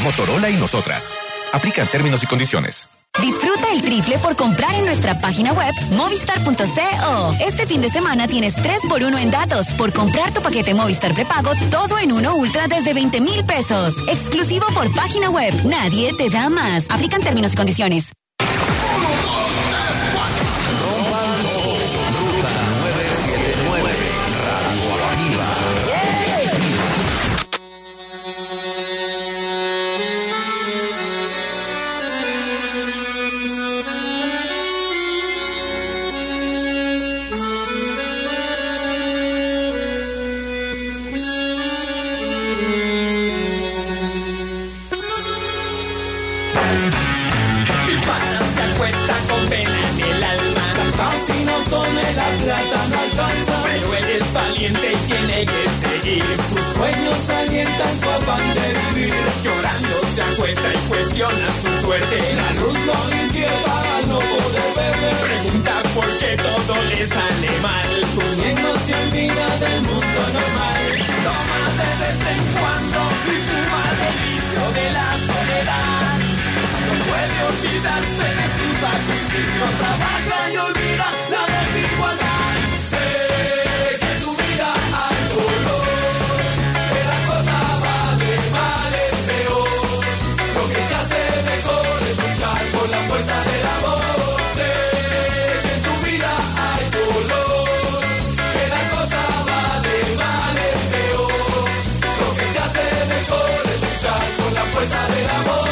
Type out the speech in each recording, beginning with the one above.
Motorola y nosotras. Aplican términos y condiciones. Disfruta el triple por comprar en nuestra página web movistar.co. Este fin de semana tienes 3x1 en datos por comprar tu paquete Movistar prepago todo en uno ultra desde 20,000 pesos. Exclusivo por página web. Nadie te da más. Aplican términos y condiciones. Pero él es valiente y tiene que seguir. Sus sueños alientan su afán de vivir. Llorando se acuesta y cuestiona su suerte. La luz lo inquieta al no poder verle. Pregunta por qué todo le sale mal. Durmiendo se olvida del mundo normal. Toma de vez en cuando y fuma el delicio de la soledad. No puede olvidarse de su sacrificio. Trabaja y olvida la desigualdad. Sé que en tu vida hay dolor, que la cosa va de mal en peor. Lo que te hace mejor es luchar por la fuerza del amor. Sé que en tu vida hay dolor, que la cosa va de mal en peor. Lo que te hace mejor es luchar por la fuerza del amor.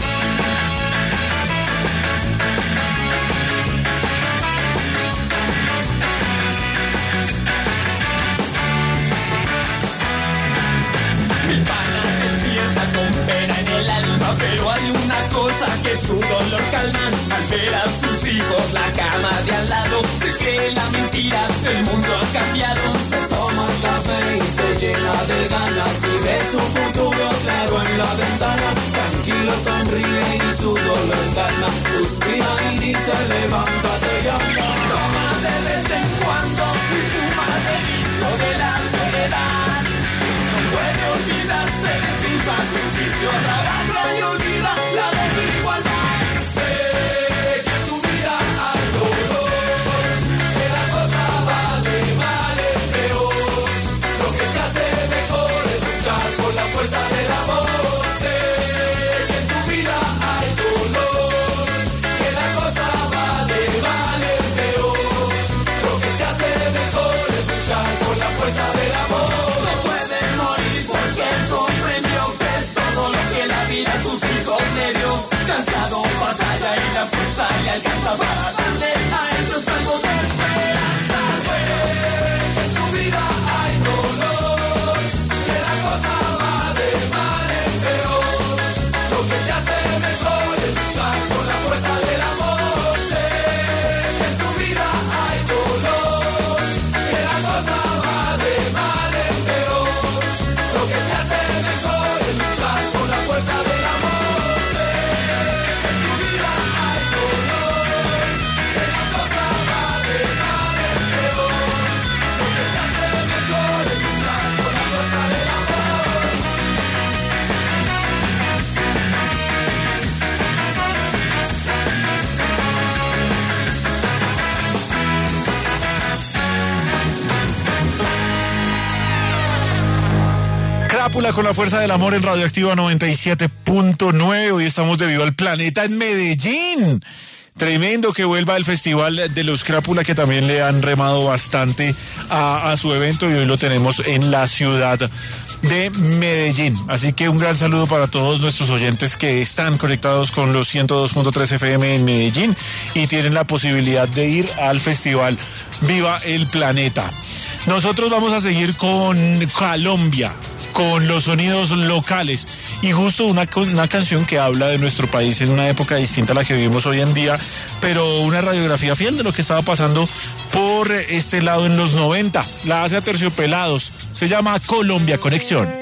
Pero hay una cosa que su dolor calma. Al ver a sus hijos la cama de al lado, se cree la mentira, el mundo ha cambiado. Se toma un café y se llena de ganas y ve su futuro claro en la ventana. Tranquilo sonríe y su dolor calma. Suspira y dice levántate y anda. Toma de vez en cuando y fuma el delicio de la soledad. No puede olvidarse de su sacrificio. Trabaja y olvida la desigualdad. Sé que en tu vida hay dolor, que la cosa va de mal en peor. Lo que te hace mejor es luchar por la fuerza del amor. Sé que en tu vida hay dolor, que la cosa va de mal en peor. Lo que te hace mejor es luchar por la fuerza del amor. No puede morir porque comprendió que es todo lo que la vida a sus hijos le dio. Cansado batalla y la fuerza le alcanza para darle a ellos algo de esperanza. Que en tu vida hay dolor, que la cosa va de mal en peor. Lo que te hace mejor es luchar por la fuerza del amor. Sé que en tu vida hay dolor, que la cosa va de mal en peor. Lo que te hace mejor es luchar por la fuerza del amor. Crápula con la fuerza del amor en Radioactiva 97.9. Hoy estamos de Viva el Planeta en Medellín. Tremendo que vuelva el Festival de los Crápula, que también le han remado bastante a su evento, y hoy lo tenemos en la ciudad de Medellín. Así que un gran saludo para todos nuestros oyentes que están conectados con los 102.3 FM en Medellín y tienen la posibilidad de ir al Festival Viva el Planeta. Nosotros vamos a seguir con Colombia, con los sonidos locales, y justo una canción que habla de nuestro país en una época distinta a la que vivimos hoy en día, pero una radiografía fiel de lo que estaba pasando por este lado en los 90. La hace Aterciopelados, se llama Colombia Conexión.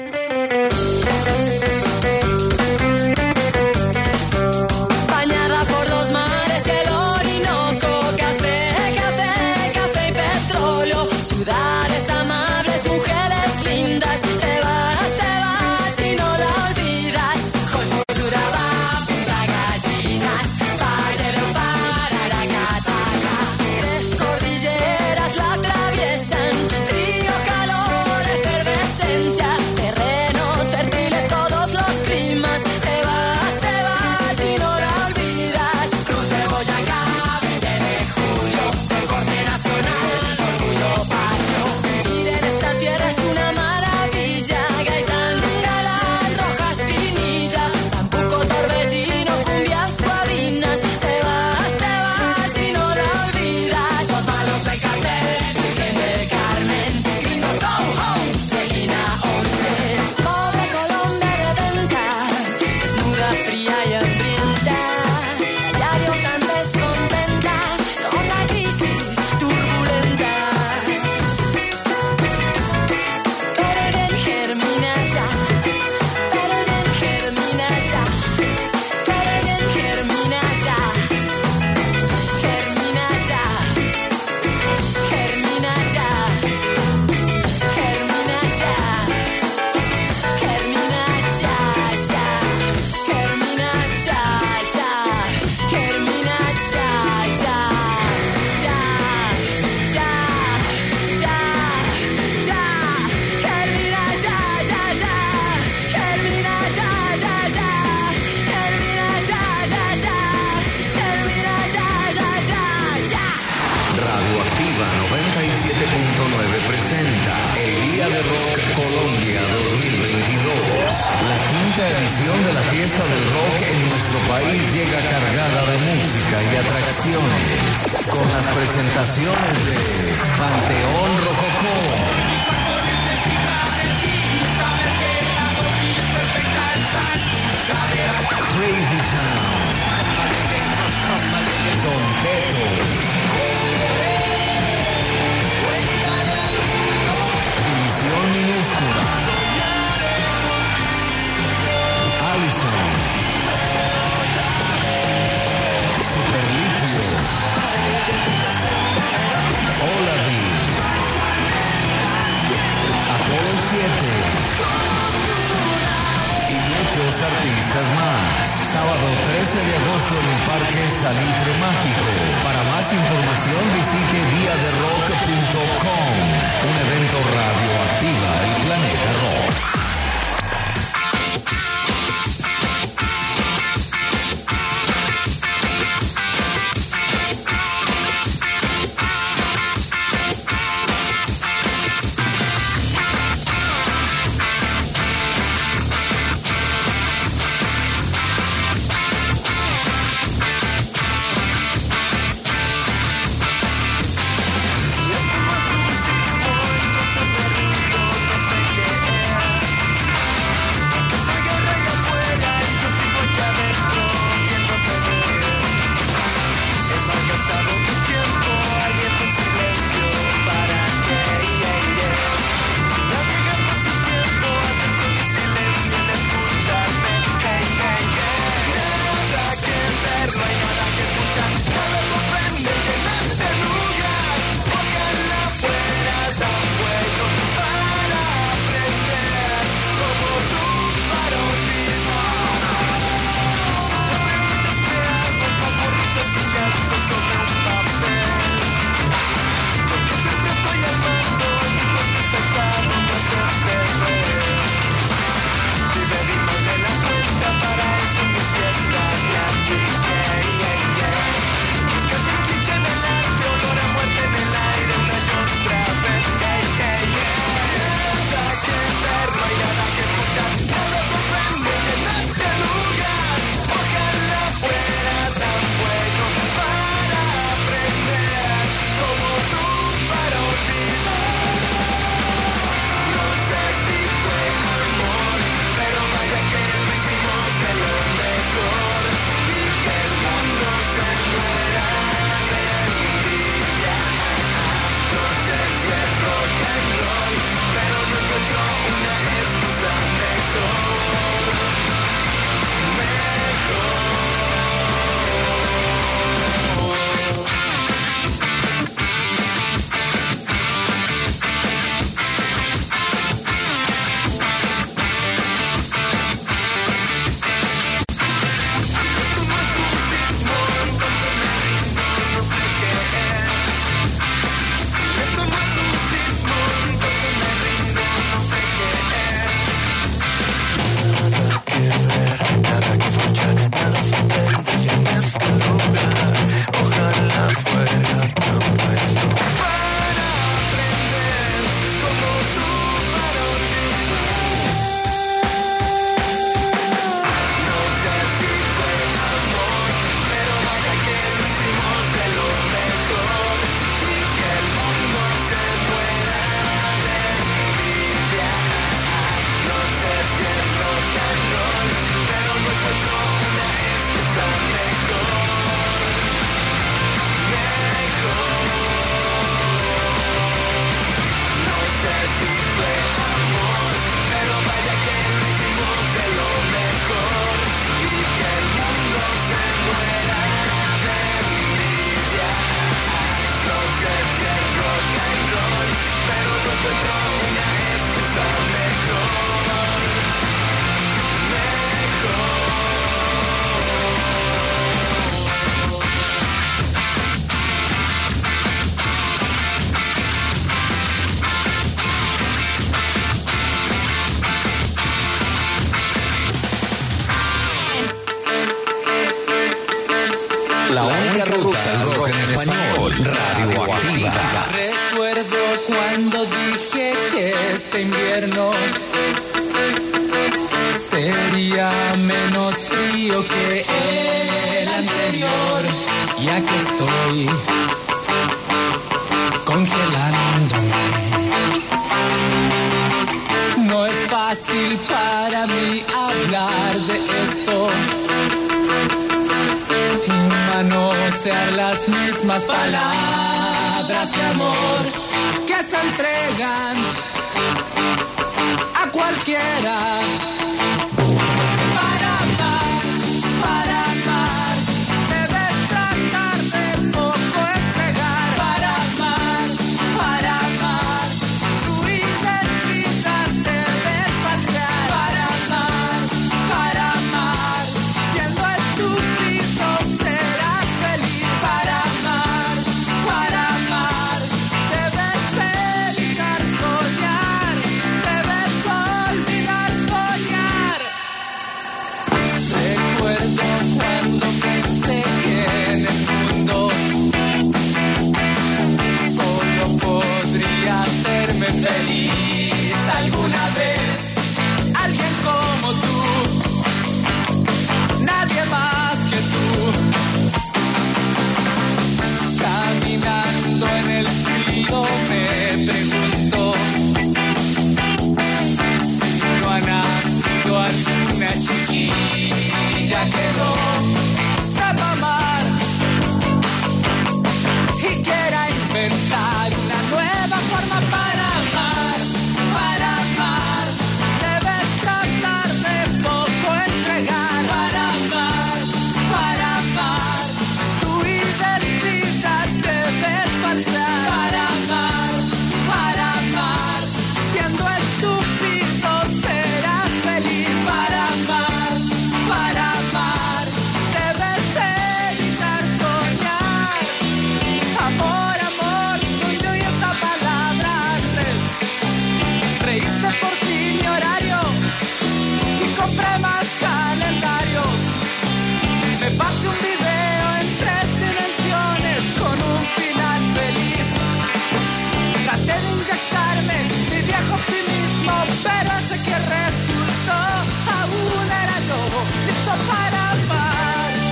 fiesta del rock en nuestro país llega cargada de música y atracciones, con las presentaciones de Panteón Rococó, Crazy Town, Don Teto, División Minúscula, Allison, Superlitio, Olavi, Apolo 7 y muchos artistas más. Sábado 13 de agosto en el Parque Salitre Mágico. Para más información visite diaderock.com. Un evento radioactiva el planeta rock. La única ruta del rock en español, radioactiva. Recuerdo cuando dije que este invierno sería menos frío que el anterior. Y aquí estoy congelándome. No es fácil para mí hablar de esto y manosear las mismas palabras de amor que se entregan a cualquiera. Para amar, debes tratar de poco entregar. Para amar, tu identidad debes falsear. Para amar, siendo estúpido serás feliz. Para amar, debes evitar soñar, debes olvidar soñar. Recuerdo cuando pensé que en el mundo solo podría hacerme feliz alguna vez alguien como tú, nadie más que tú. Caminando en el frío me pregunto si no ha nacido alguna chiquilla que no sepa amar y quiera inventar una nueva forma para amar. Para amar, debes tratar de poco entregar. Para amar, tu identidad debes falsear. Para amar, siendo estúpido serás feliz. Para amar, debes evitar soñar. Amor, tuyo y esta palabra antes. Reíste por fin mi horario y compré más calendarios. Me pasé un video en 3 dimensiones con un final feliz. Traté de inyectarme mi viejo optimismo, pero ese que resultó aún era yo, listo para amar.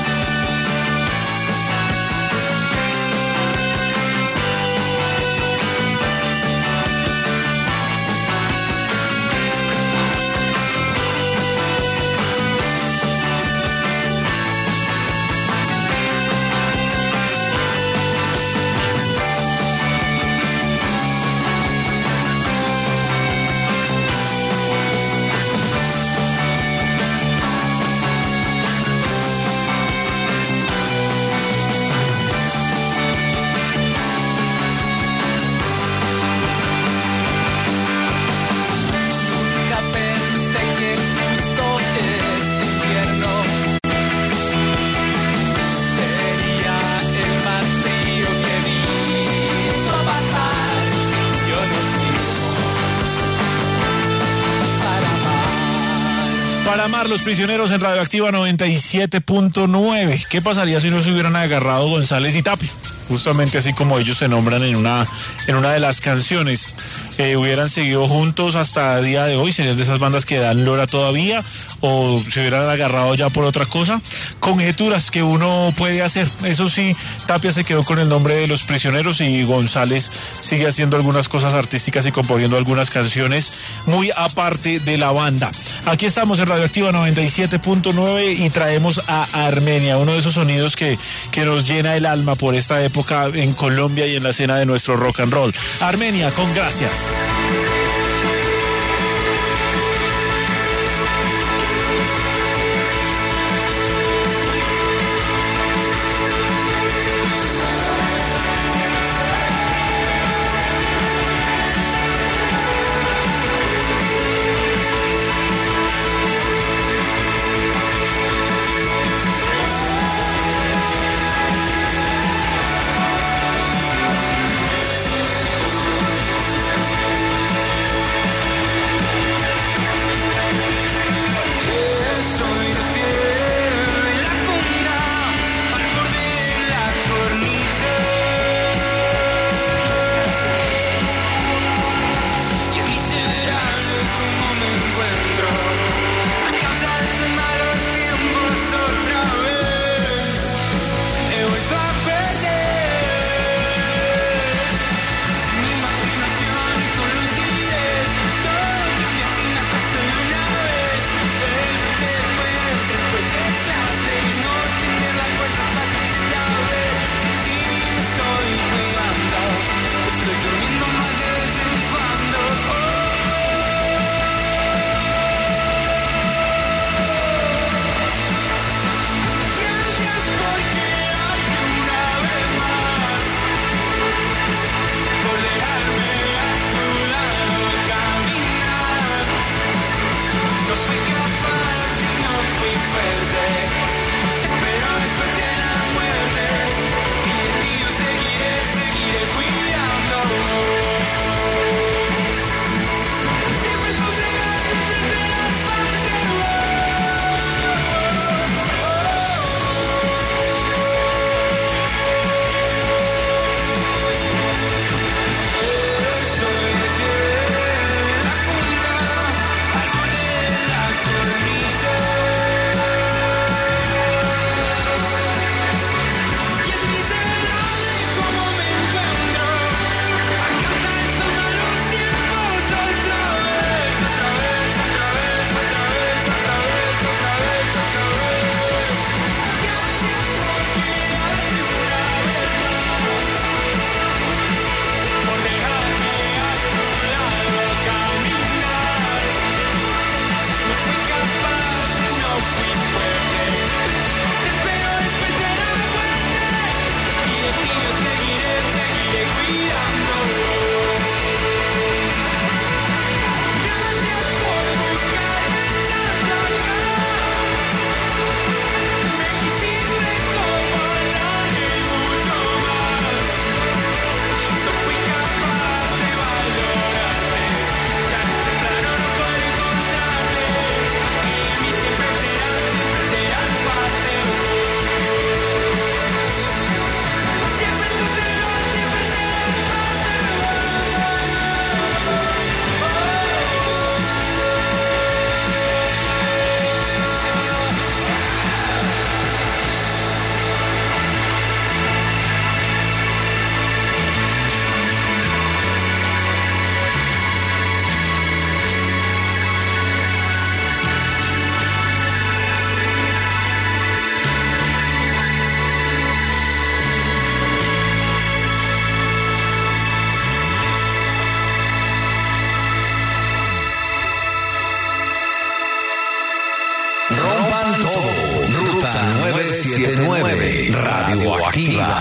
Nunca pensé que justo este invierno sería el más frío que he visto pasar. Yo no sirvo para amar. Para amar, Los Prisioneros en Radioactiva 97.9. ¿Qué pasaría si no se hubieran agarrado González y Tapia? Justamente así como ellos se nombran en una de las canciones. Hubieran seguido juntos hasta el día de hoy, serían de esas bandas que dan lora todavía, o se hubieran agarrado ya por otra cosa. Conjeturas que uno puede hacer. Eso sí, Tapia se quedó con el nombre de Los Prisioneros y González sigue haciendo algunas cosas artísticas y componiendo algunas canciones muy aparte de la banda. Aquí estamos en Radioactiva 97.9 y traemos a Armenia, uno de esos sonidos que nos llena el alma por esta época en Colombia y en la escena de nuestro rock and roll. Armenia con Gracias. Radioactiva.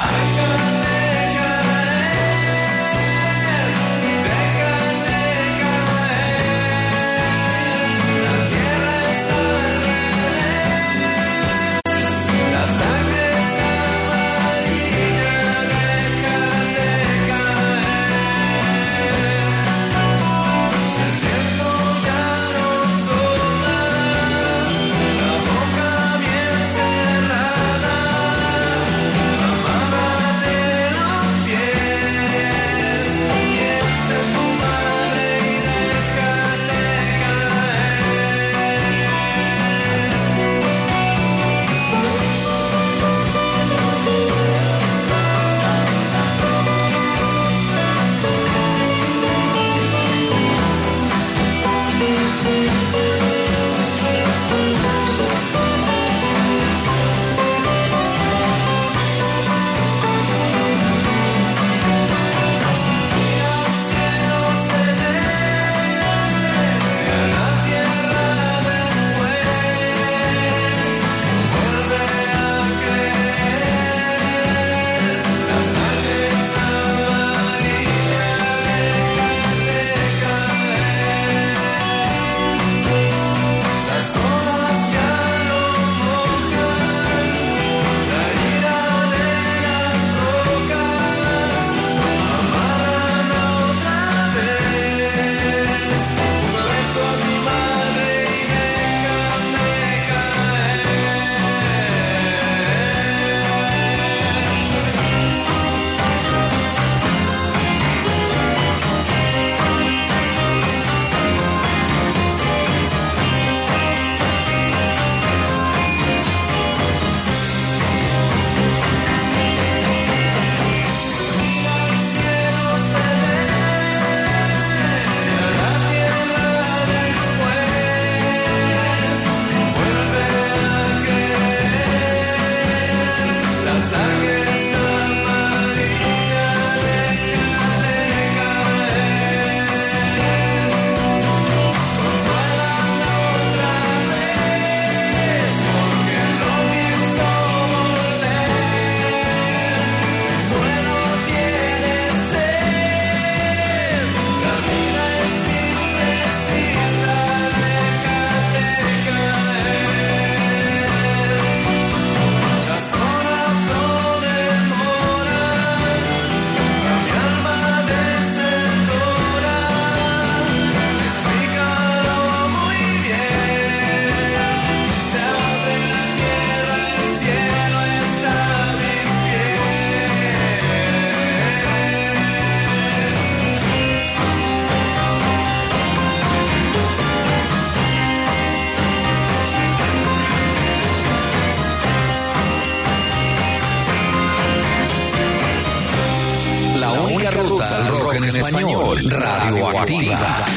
Ruta al rock en español, Radioactiva.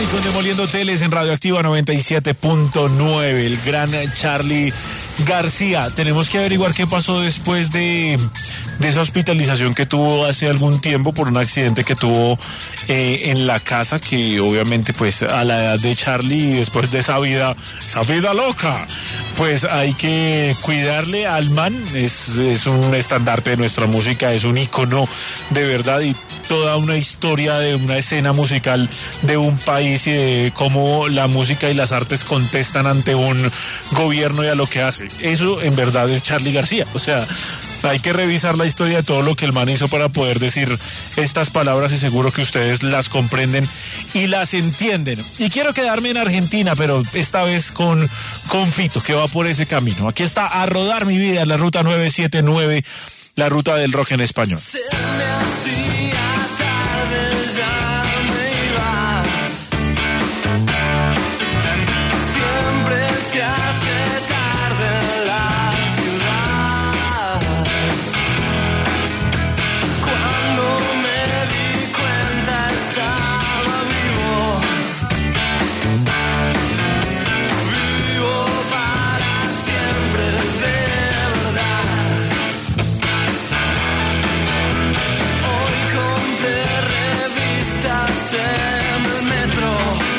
Charlie con Demoliendo Hoteles en Radioactiva 97.9. El gran Charlie García. Tenemos que averiguar qué pasó después de esa hospitalización que tuvo hace algún tiempo por un accidente que tuvo en la casa, que obviamente pues a la edad de Charlie y después de esa vida loca, pues hay que cuidarle al man. Es un estandarte de nuestra música, es un ícono de verdad y toda una historia de una escena musical de un país y de cómo la música y las artes contestan ante un gobierno y a lo que hace. Eso en verdad es Charly García. O sea, hay que revisar la historia de todo lo que el man hizo para poder decir estas palabras y seguro que ustedes las comprenden y las entienden. Y quiero quedarme en Argentina, pero esta vez con Fito, que va por ese camino. Aquí está A Rodar Mi Vida, la ruta 979, la ruta del rock en español. Se me hacía tarde, ya me iba. Siempre se hace tarde en la ciudad. Cuando me di cuenta estaba vivo. Vivo para siempre, de verdad. Hoy compré revistas en el metro.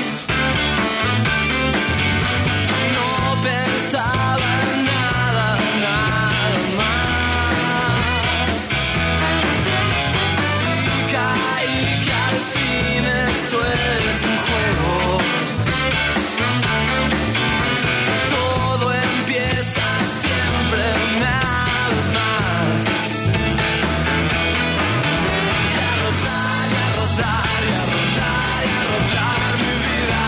No pensaba en nada, nada más. Y caí que al fin esto es un juego. Todo empieza siempre una vez más. Y a rodar, y a rodar, y a rodar, y a rodar mi vida.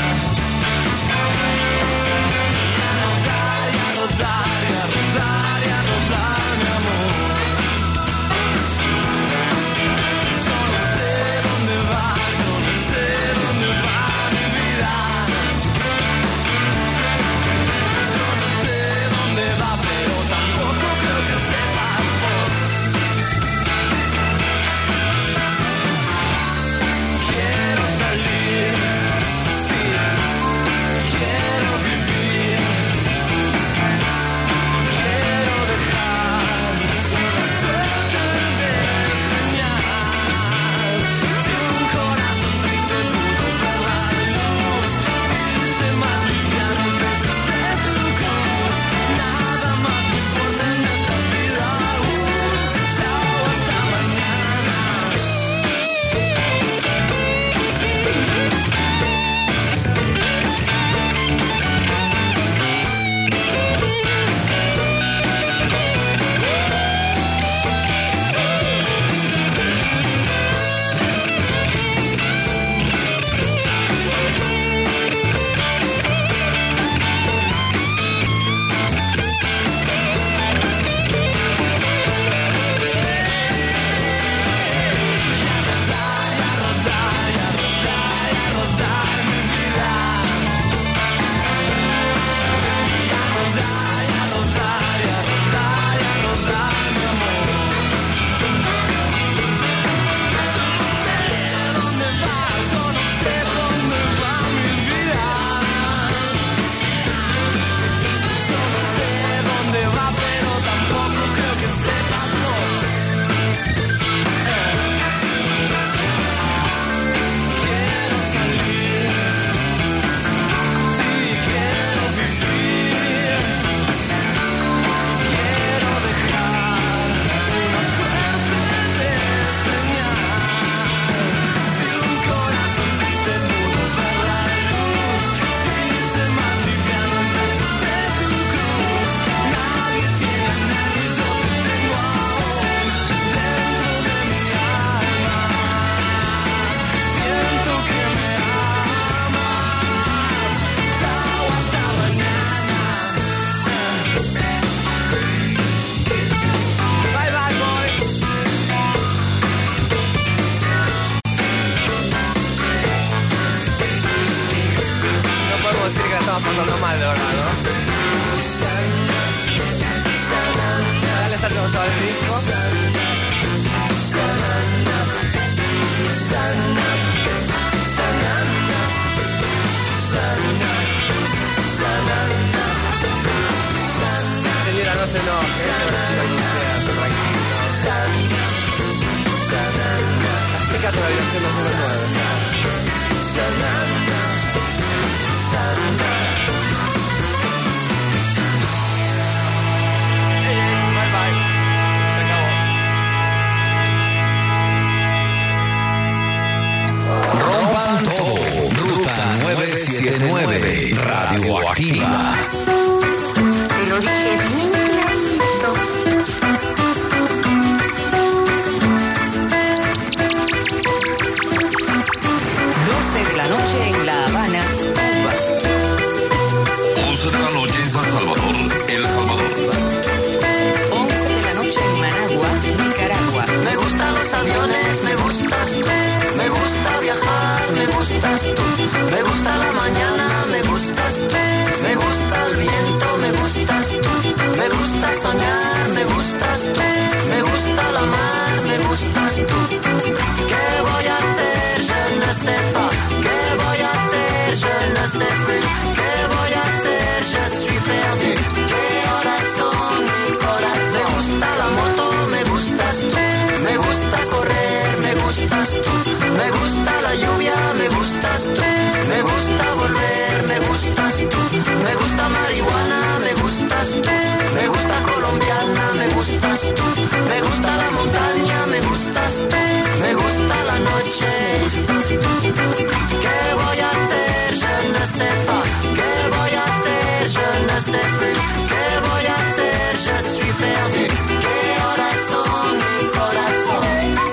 Y a rodar, y a rodar, y a rodar, y a rodar mi amor. Yo no sé dónde va, yo no sé dónde va mi vida. Yo no sé dónde va, pero tampoco creo que sepas vos. Quiero salir, sí, quiero vivir, quiero dejar una suerte de señal. Si un corazón triste pudo ver la luz, irse más liviano en besos de tu cruz. Nada más me importa en esta vida aún. Chao, hasta mañana. Pasando mal de verdad, ¿no? Dale saltamos al disco. que no son las 9. Rompan todo. Ruta 979. Radioactiva. Te lo dije bien clarito. 12 de la noche en La Habana, Cuba. 11 de la noche en San Salvador, El Salvador. 11 de la noche en Managua, Nicaragua. Me gustan los aviones, me gustas tú. Me gusta viajar, me gustas tú. Me gusta la mañana, me gustas tú. Me gusta el viento, me gustas tú. Me gusta soñar, me gustas tú. Me gusta la mar, me gustas tú. ¿Qué voy a hacer? Je ne sais pas. ¿Qué voy a hacer? Je ne sais plus. ¿Qué voy a hacer? Je suis perdu. ¿Qué horas son? Mi corazón. Me gusta la moto, me gustas tú. Me gusta correr, me gustas tú. Me gusta la lluvia, me gustas tú. Me gusta volver, me gustas tú. Me gusta marihuana, me gustas tú. Me gusta colombiana, me gustas tú. Me gusta la montaña, me gustas tú. Me gusta la noche, me gustas tú. ¿Qué voy a hacer? Je ne sais pas. ¿Qué voy a hacer? Je ne sais plus. ¿Qué voy a hacer? Je suis perdu. ¿Qué horas son? Mi corazón.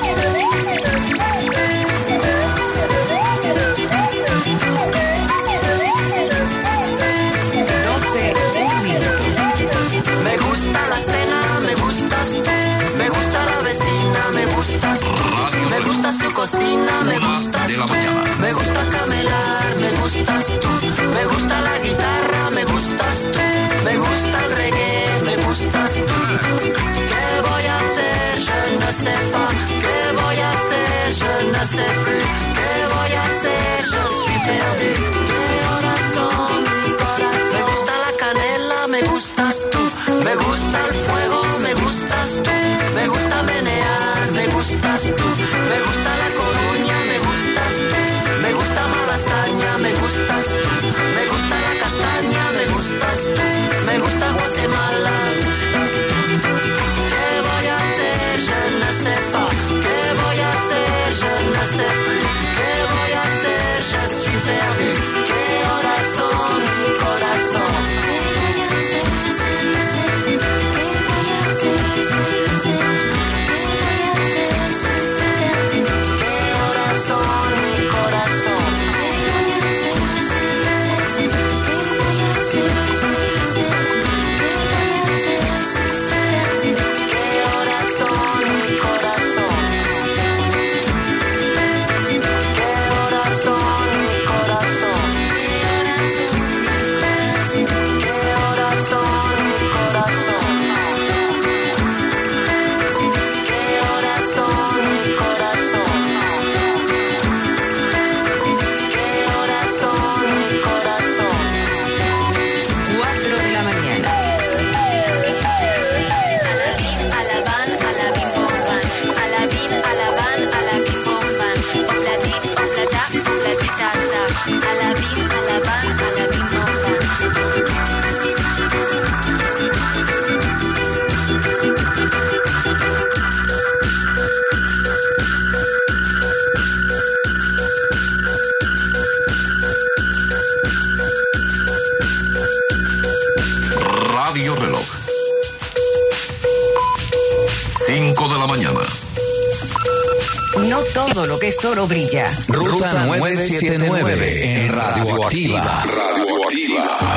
12, un minuto. Me gusta la cena, me gustas tú. Me gusta la vecina, me gustas tú. Me gusta su cocina, me gustas tú. Me gusta camelar, me gustas tú. Me gusta la guitarra, me gustas tú. Me gusta el reggae, me gustas tú. ¿Qué voy a hacer? Je ne sais pas. ¿Qué voy a hacer? Je ne sais plus. ¿Qué voy a hacer? Je suis perdu. ¿Qué horas son? Mi corazón. Me gusta la canela, me gustas tú. Me gusta el fuego, me gustas tú. Me gusta menear, me gustas tú. Me gusta la Coruña, me gustas tú. Me gusta Malasaña, me gustas tú. Me gusta la castaña, me gustas tú. Me gusta Guatemala, me gustas tú. ¿Qué voy a hacer? Je ne sais pas. ¿Qué voy a hacer? Je ne sais plus. ¿Qué voy a hacer? Je suis perdu. ¿Qué horas son? Mi corazón. ¿Qué horas son? Mi corazón. ¿Qué horas son? Mi corazón. ¿Qué horas son? Mi corazón. ¿Qué horas son? Mi corazón. ¿Qué horas son? Mi corazón. ¿Qué horas son? Mi corazón. 4 de la mañana. Alabim, alaban, alabim, bomban. Alabim, alaban, alabim, bomban. Oplatit, oplata, oplatitata. Alabim, alaban, alabim, bomban. Radio Reloj. 5 de la mañana. No todo lo que es oro brilla. Ruta 979 en Radioactiva. Radioactiva.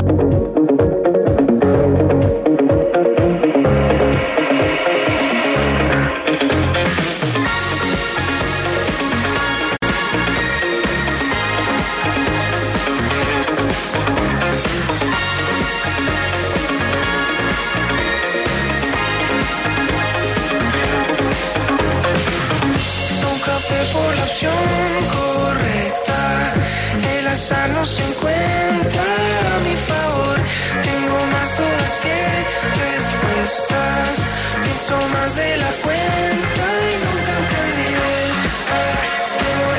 Nunca opté por la opción correcta. El azar no se encuentra a mi favor. Tengo más dudas que respuestas. Pienso más de la cuenta y nunca entendí.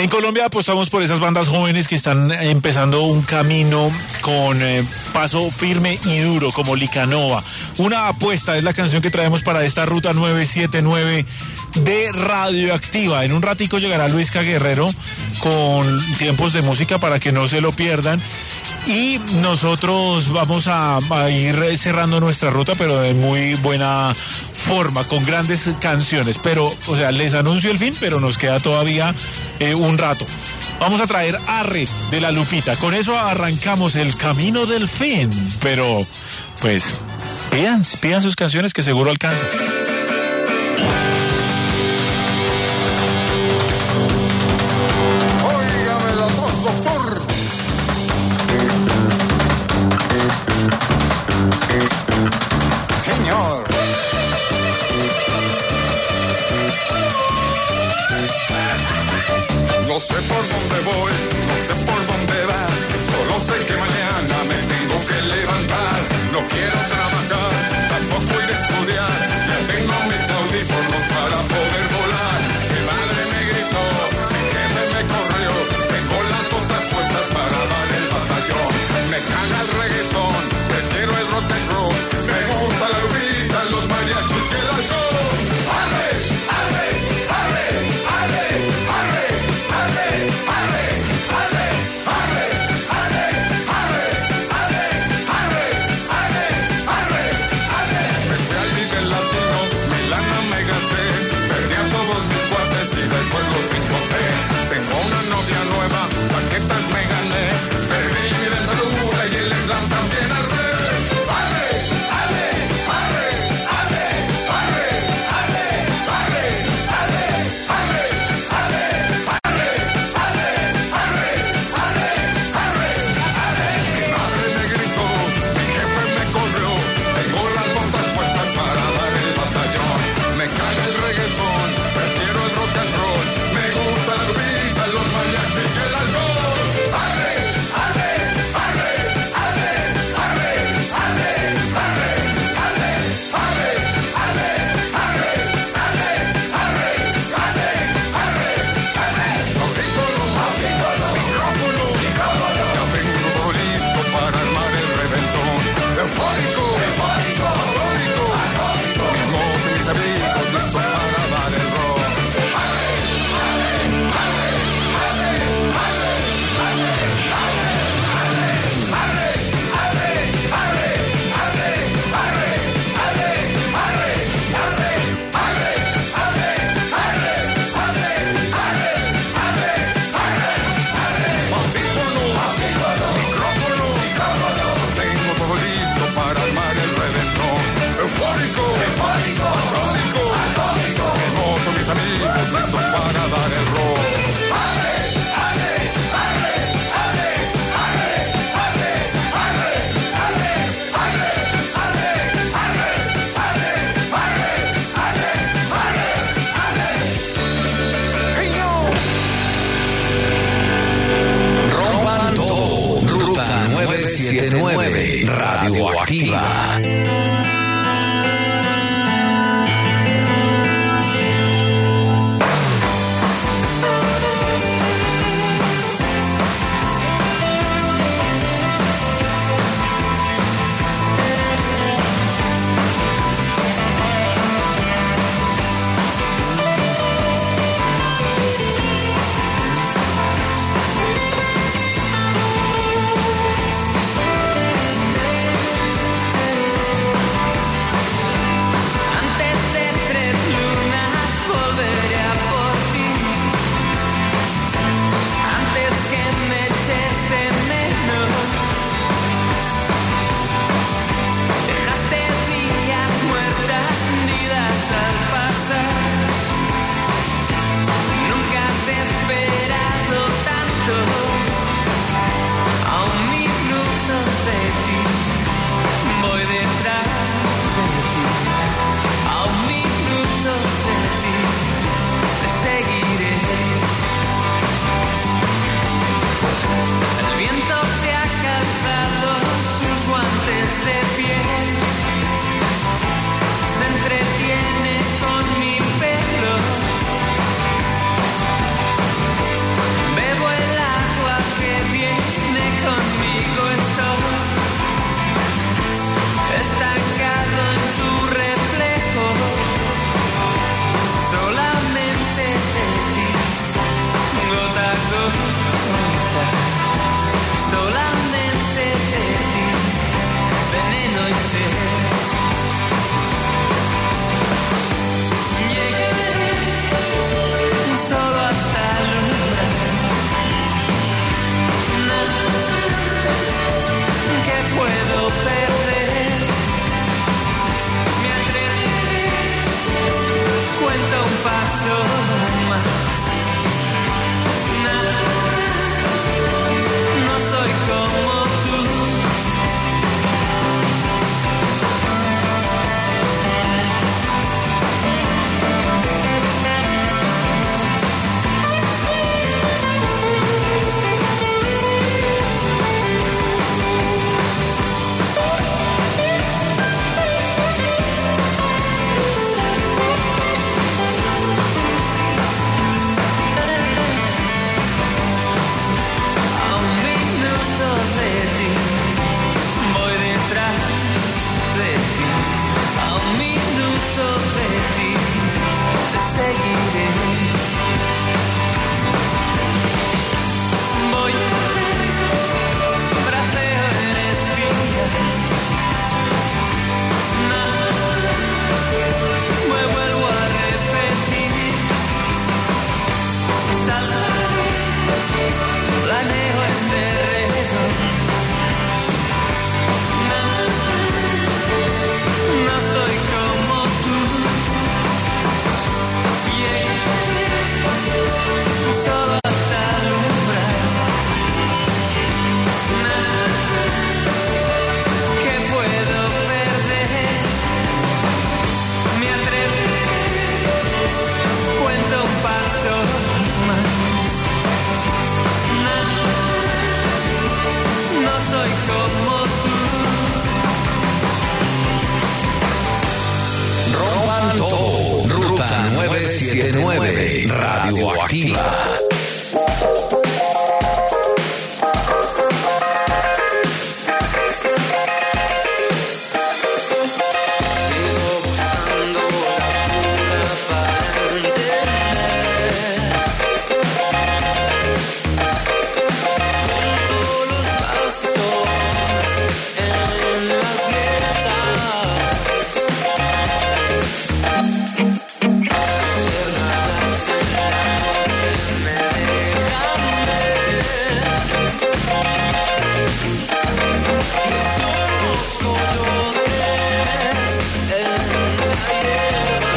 En Colombia apostamos por esas bandas jóvenes que están empezando un camino con paso firme y duro, como Licanova. Una apuesta es la canción que traemos para esta ruta 979 de Radioactiva. En un ratico llegará Luisca Guerrero con tiempos de música para que no se lo pierdan. Y nosotros vamos a ir cerrando nuestra ruta, pero de muy buena forma, con grandes canciones. Pero, o sea, les anuncio el fin, pero nos queda todavía un rato. Vamos a traer Arre de la Lupita. Con eso arrancamos el camino del fin. Pero, pues, pidan sus canciones que seguro alcanzan. Óigame la voz, doctor. Señor. No sé por dónde voy, no sé por dónde vas, solo sé que mañana me tengo que levantar. No quiero trabajar, tampoco ir a estudiar, ya tengo mis audífonos para poder volar. Mi madre me gritó, mi jefe me corrió, tengo las botas puestas para dar el batallón. Me caga el reggaetón, prefiero el rock and roll, me gusta la lupita, los mariachis y el alcohol. ¡Arre, arre, arre, arre, arre, arre, arre, arre, arre, arre, arre, arre, arre, arre, arre, arre! Me fui al líder latino, mi lana me gasté, perdí a todos mis cuates y después los encontré. Tengo una novia nueva, paquetas me gané, perdí mi dentadura y el slam también arre. ¡Arre, arre, arre, arre, arre, arre, arre, arre, arre, arre, arre, arre, arre, arre, arre, arre! Mi madre me gritó, mi jefe me corrió, tengo las botas puestas para dar el batallón. Me caga el reggaetón, prefiero el rock and roll, me gusta la lupita, los mariachis y el alcohol. ¡Arre, arre, arre, arre, arre, arre, arre, arre, arre, arre, arre, arre, arre, arre, arre, arre! Audífono, micrófono, ya tengo todo listo para armar el reventón. Eufórico, atómico, mis mozos y mis amigos listos para dar el rock. Tengo todo listo para armar el reventón. Eufórico, atómico, hermoso mis amigos listos para dar el rock. Rompan todo. Ruta 979 Radioactiva. Planeo el terreno. No soy como tú. Solo hasta alumbrar. ¿Qué puedo perder? Me atrevo. Cuento un paso más. No soy como tú. Rompan todo. Ruta 979. Radioactiva. Sigo buscando la cura para entender. Junto los vasos en las grietas. Cerradas en la noche me dejan ver. Que somos coyotes en la hierba.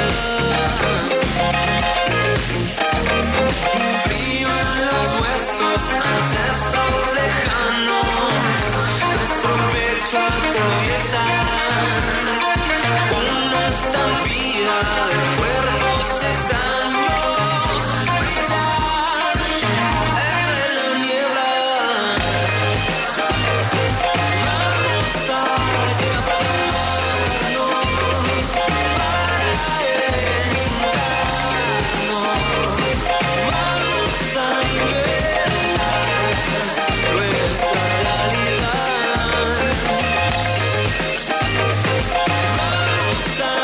Frío en los huesos, ancestros lejanos. Nuestro pecho atraviesa una estampida de cuerpos extraños. Brillar entre la niebla. Vamos a escaparnos para encontrarnos. Vamos a inventar nuestra realidad. Vamos a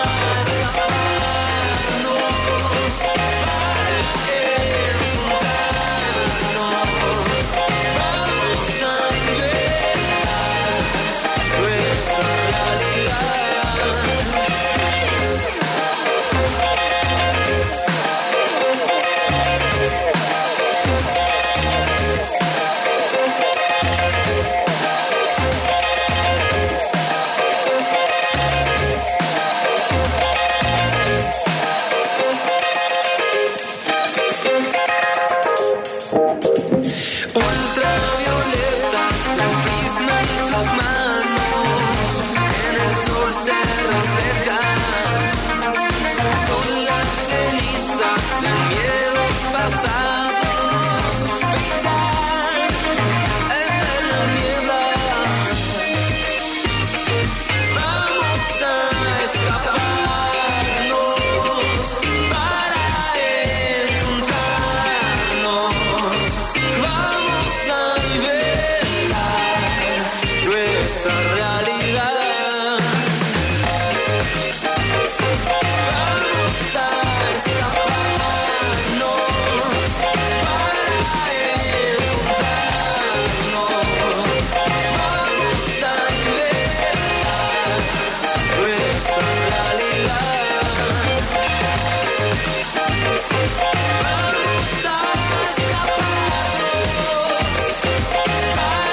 escaparnos para encontrarnos. Vamos a inventar nuestra ultravioleta se prisma en tus manos, en el sol se reflejan. Son las cenizas de miedos pasados. Brillan entre la niebla. Vamos a escaparnos para encontrarnos. Vamos a inventar nuestra realidad. Vamos a escaparnos para encontrarnos. Vamos a inventar nuestra realidad. Vamos a escaparnos para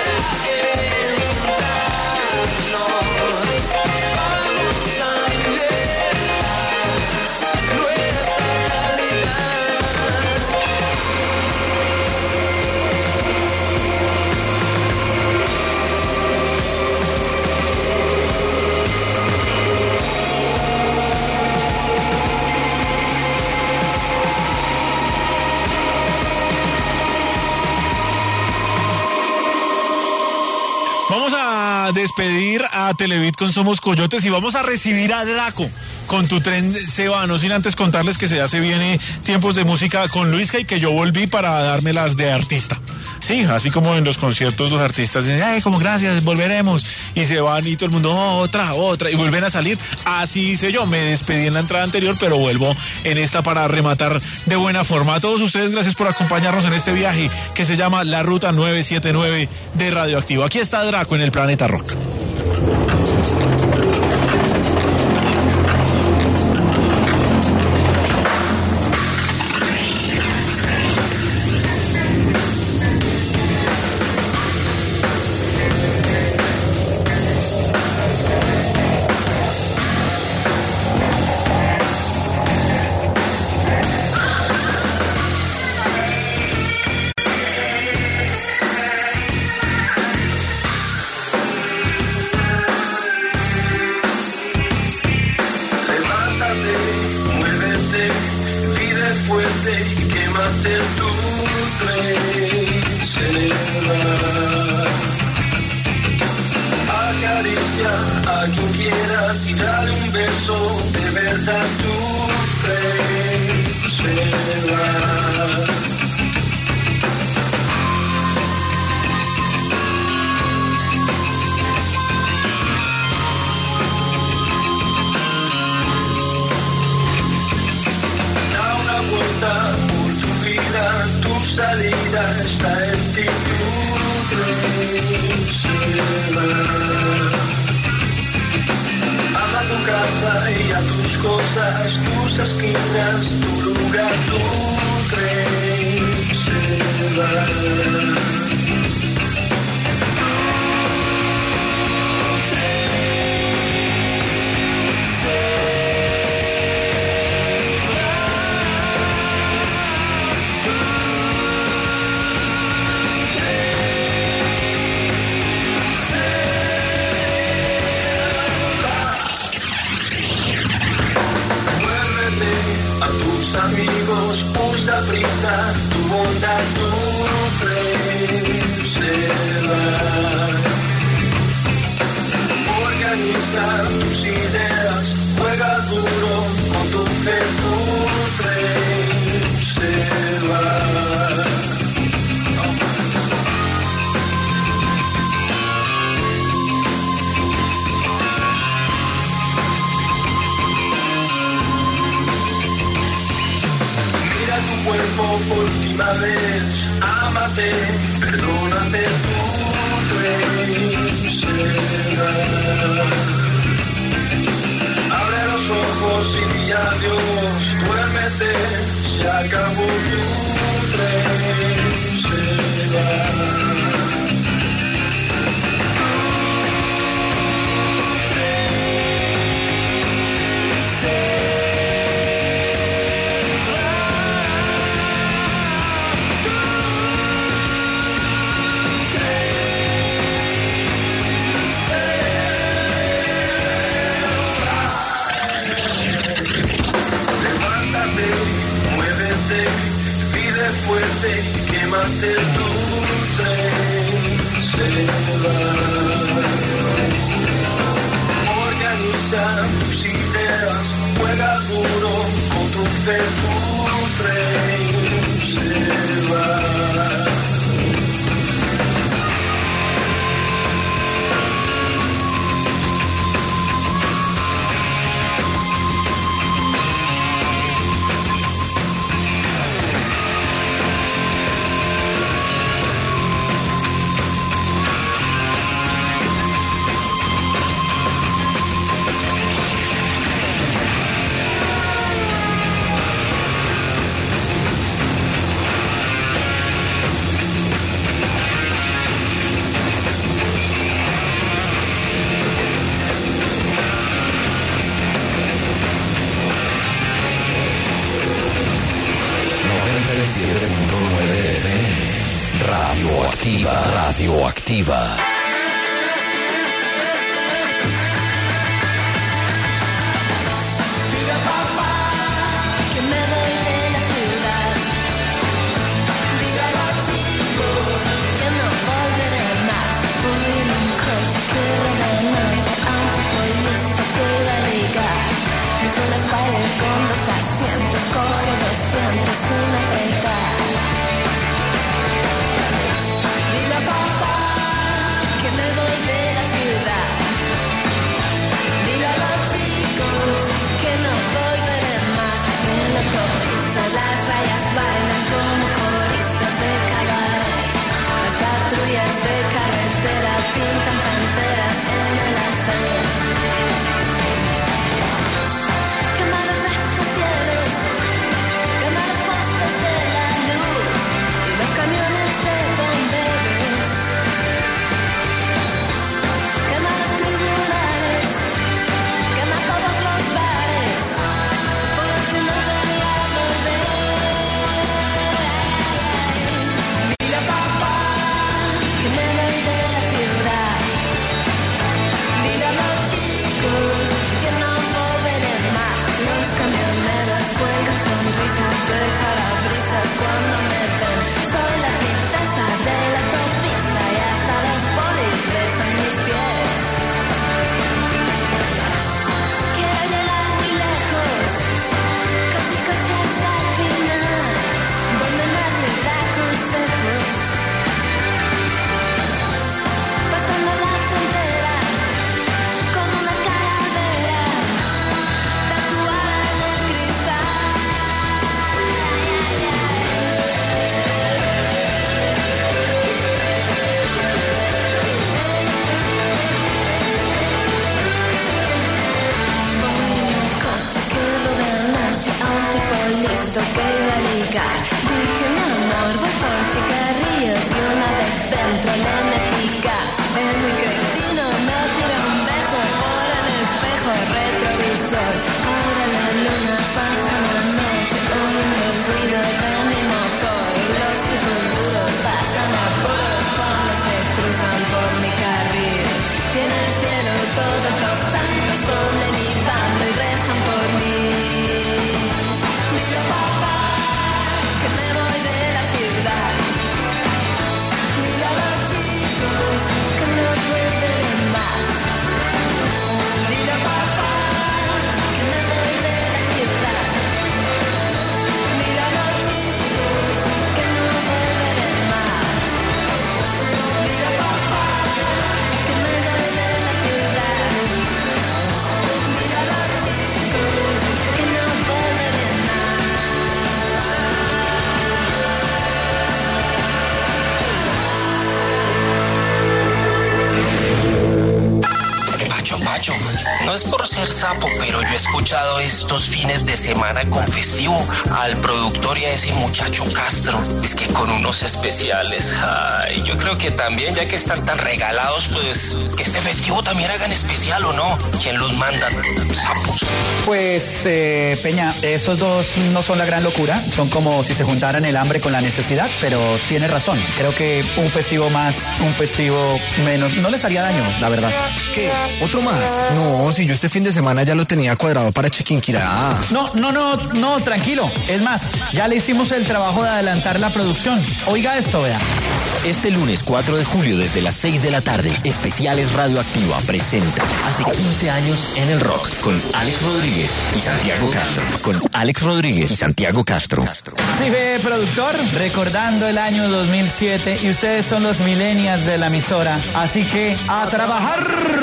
Vamos a despedir a Televit con Somos Coyotes y vamos a recibir a Draco con Tu Tren Se Va. No sin antes contarles que ya se viene Tiempos de Música con Luisca y que yo volví para dármelas de artista. Sí, así como en los conciertos los artistas dicen, ay, como gracias, volveremos. Y se van y todo el mundo, otra, y vuelven a salir. Así hice yo, me despedí en la entrada anterior, pero vuelvo en esta para rematar de buena forma. A todos ustedes, gracias por acompañarnos en este viaje que se llama La Ruta 979 de Radioactivo. Aquí está Draco en el Planeta Rock. tu tren se va. Acaricia a quien quieras y dale un beso, de verdad tu tren se va. Por tu vida, tu salida está en ti, tu tren se va. Ama tu casa y a tus cosas, tus esquinas, tu lugar, tu tren se va. Amigos, usa prisa, tu bondad, tu tren se va. Organiza tus ideas, juega duro con tu fe, tu tren se va. Cuerpo por última vez, ámate, perdónate, tu tren se va. Abre los ojos y di adiós, duérmete, se acabó tu tren se va. Pide fuerte, quémate, tu tren se va. Organiza tus ideas, juega duro con tu fe, tu tren se va. Radioactiva. Diga papá que me voy de la ciudad. Diga a los chicos que no volveré más. Voy en un coche que de noche, aunque fue listo que iba a ligar. Me suena Spider con 2 asientos, coge 200 sin apretar. Dile a papá que me voy de la ciudad. Dile a los chicos que no volveré más. En la autopista las rayas bailan como coristas de cabaret. Las patrullas de carretera pintan panteras en el acero. Quema los rascacielos, quema los postes de la dentro le metí gas. Es muy cretino, me tira un beso por el espejo retrovisor. Ahora la luna pasa la noche, oigo el ruido de mi motor. Los tipos duros pasan apuros cuando se cruzan por mi carril. Y en el cielo todos los santos son de mi bando y rezan por mí. Dile papá que me voy de la ciudad. Dile a los chicos que no pueden más. Dile papá que me voy de la ciudad. Dile a los chicos que no volveré más. Dile papá que me voy de la ciudad. Dile a los chicos que no volveré más. Pacho, no es por ser sapo, pero yo he escuchado estos fines de semana con festivo al productor y a ese muchacho Castro. Es que con unos especiales. Ay, yo creo que también, ya que están tan regalados, pues que este festivo también hagan especial, ¿o no? ¿Quién los manda? Sapos. Pues, Peña, esos dos no son la gran locura. Son como si se juntaran el hambre con la necesidad, pero tienes razón. Creo que un festivo más, un festivo menos, no les haría daño, la verdad. ¿Qué? ¿Otro más? No, si yo este fin de semana ya lo tenía cuadrado para Chiquinquirá. No, tranquilo. Es más, ya le hicimos el trabajo de adelantar la producción. Oiga esto, vea. Este lunes 4 de julio desde las 6 de la tarde, Especiales Radioactiva presenta Hace 15 años en el rock con Alex Rodríguez y Santiago Castro. Con Alex Rodríguez y Santiago Castro. Sí, ve, productor, recordando el año 2007 y ustedes son los millennials de la emisora. Así que, ¡a trabajar!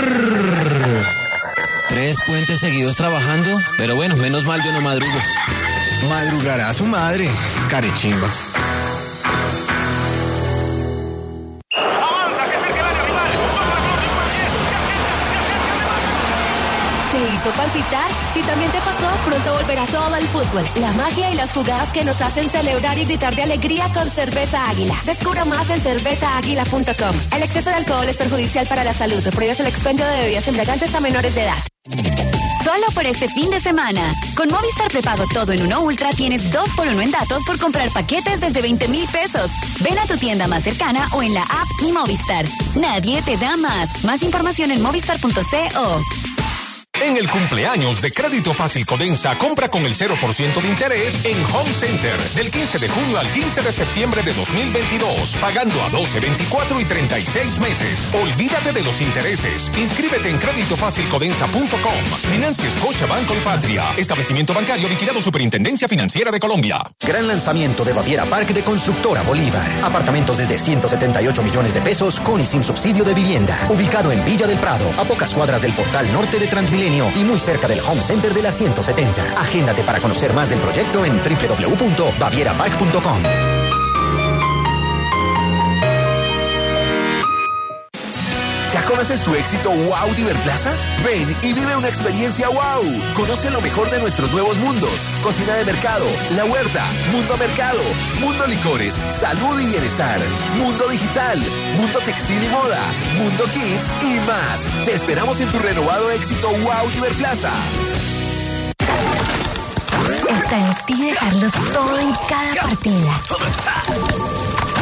3 puentes seguidos trabajando, pero bueno, menos mal yo no madrugo. Madrugará su madre, carechimba. ¿Te hizo palpitar? Si también te pasó, pronto volverá todo el fútbol. La magia y las jugadas que nos hacen celebrar y gritar de alegría con Cerveza Águila. Descubra más en cervezaaguila.com. El exceso de alcohol es perjudicial para la salud. Prohíbes el expendio de bebidas embriagantes a menores de edad. Solo por este fin de semana. Con Movistar Prepago Todo en Uno Ultra tienes 2x1 en datos por comprar paquetes desde 20,000 pesos. Ven a tu tienda más cercana o en la app Mi Movistar. Nadie te da más. Más información en movistar.co. En el cumpleaños de Crédito Fácil Codensa, compra con el 0% de interés en Home Center del 15 de junio al 15 de septiembre de 2022, pagando a 12, 24 y 36 meses. Olvídate de los intereses. Inscríbete en creditofacilcodensa.com. Financia Scotiabank Colpatria. Establecimiento bancario vigilado Superintendencia Financiera de Colombia. Gran lanzamiento de Baviera Park de Constructora Bolívar. Apartamentos desde 178 millones de pesos con y sin subsidio de vivienda. Ubicado en Villa del Prado, a pocas cuadras del portal norte de Transmilenio y muy cerca del Home Center de la 170. Agéndate para conocer más del proyecto en www.bavierapark.com. ¿Ya conoces tu éxito Wow Diverplaza? Ven y vive una experiencia wow. Conoce lo mejor de nuestros nuevos mundos. Cocina de mercado, la huerta, mundo mercado, mundo licores, salud y bienestar, mundo digital, mundo textil y moda, mundo kids y más. Te esperamos en tu renovado éxito Wow Diverplaza. Está en ti dejarlo todo en cada partida.